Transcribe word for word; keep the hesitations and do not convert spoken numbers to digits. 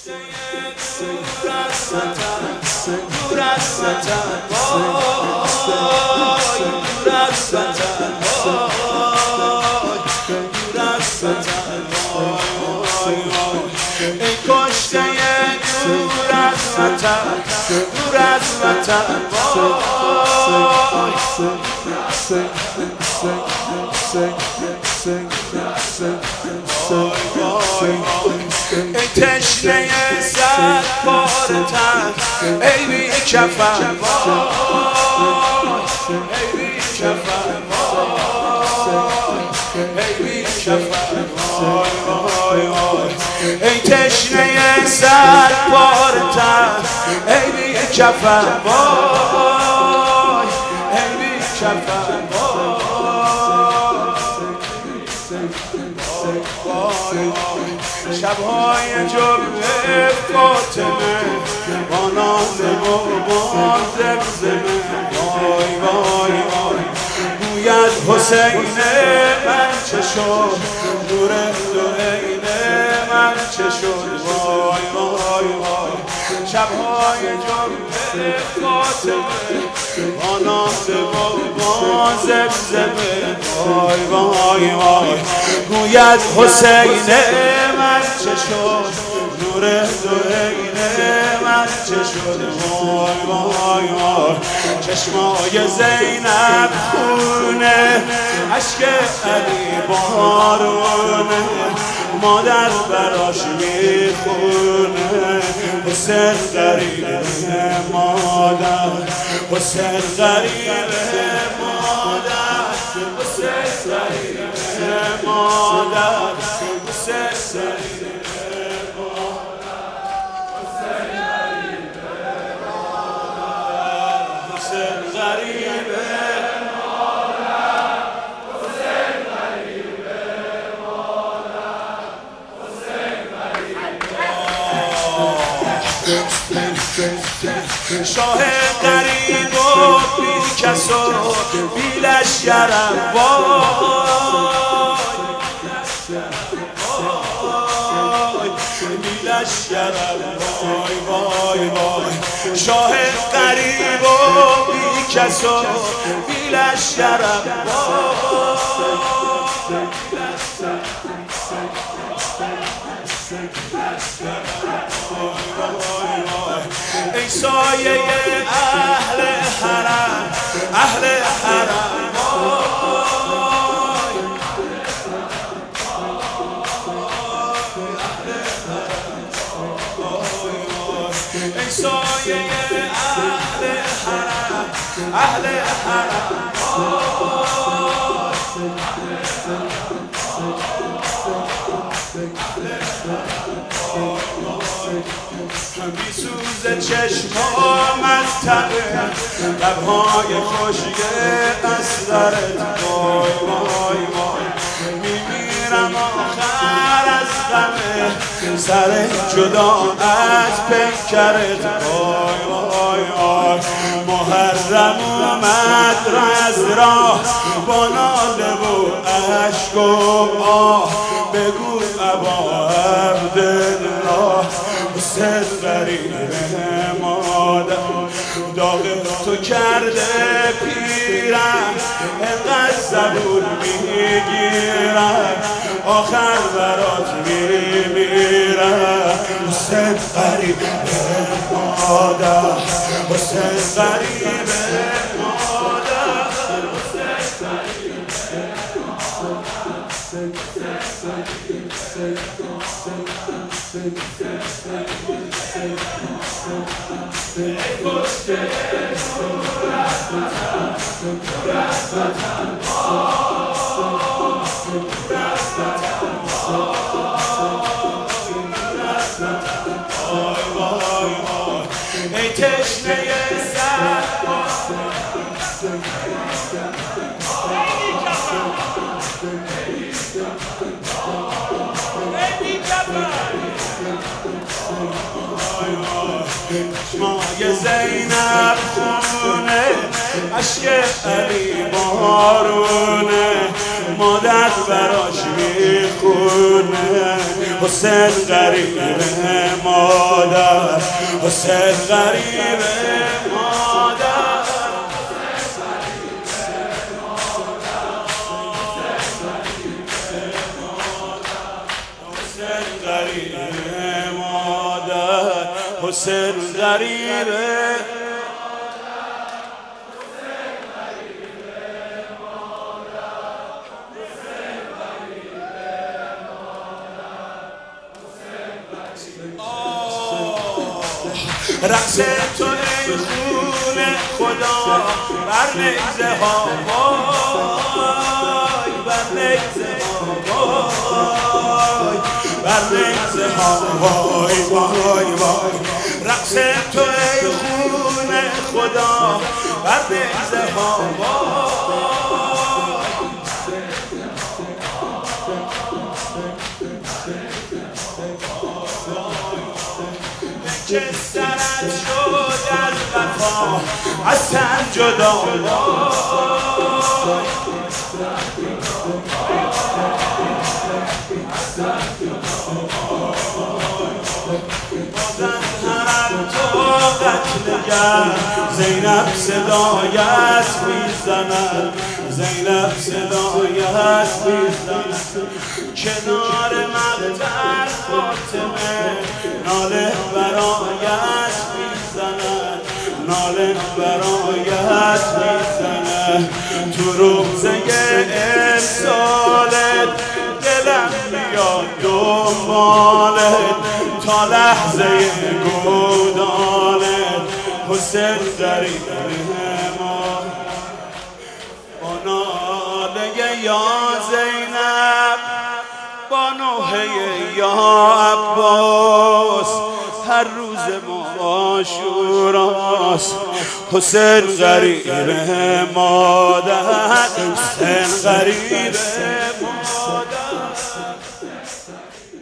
دور از وطن دور از وطن وای دور از وطن وای دور از وطن وای ای کشته دور از وطن دور از وطن وای ای تشنه صد پاره تن ای بی کفن وای ای بی کفن وای ای بی کفن وای وای وای ای تشنه صد پاره تن ای بی کفن وای ای بی کفن شب‌های جمعه فاطمه با ناله و با زمزمه وای وای وای گوید حسین من چه شد نور دورین من چه شد وای وای وای شب‌های جمعه فاطمه با ناله و با زمزمه وای وای وای گوید حسین من چه شد نور دورین من چه شد وای وای وای چشمای زینب خونه اشک علی بارونه مادر براش میخونه حسین غریبه مادر حسین غریبه مادر حسین غریبه مادر حسین غریبه شاه غریب و بی کس و بی لشکرم وای بی لشکرم وای وای وای شاه غریب و بی کس و بی لشکرم ای سایه اهل حرم اهل حرم ای سایه اهل حرم اهل حرم بی سوز چشمام از تنه لبهای خوشی اصغرت وای وای وای میمیرم آخر از غمه سر جدا از پیکرت وای وای وای محرم اومد را از راه با ناله و اشک و آه بگو ابا عبدالله حسین غریبه مادر داغ تو کرده پیرم انقدر زبون میگیرم آخر برات میمیرم حسین غریبه مادر حسین غریبه مادر حسین غریبه ای تشنه سر چشمای زینب خونه اشک علی بارونه مادر براش میخونه حسین غریب مادر حسین غریب مادر حسین غریب مادر حسین غریب رقص تو ای خون خدا بر نیزه ها وای بر نیزه ها وای بر نیزه ها وای وای وای رقص تو ای خون خدا بر نیزه ها که سرت شد از وفا از تن جدا بازم هرم تو قتلگر زینب صدایت میزند زینب صدایت میزند کنار مقتل فاطمه ناله برایت میزند ناله برایت میزند تو روزه امسالت دلم میاد دنبالت تا لحظه گودالت حسین غریب ما با ناله یا زینب با نوحه یا عباس هر روز ما عاشوراست حسین غریب مادر حسین غریب مادر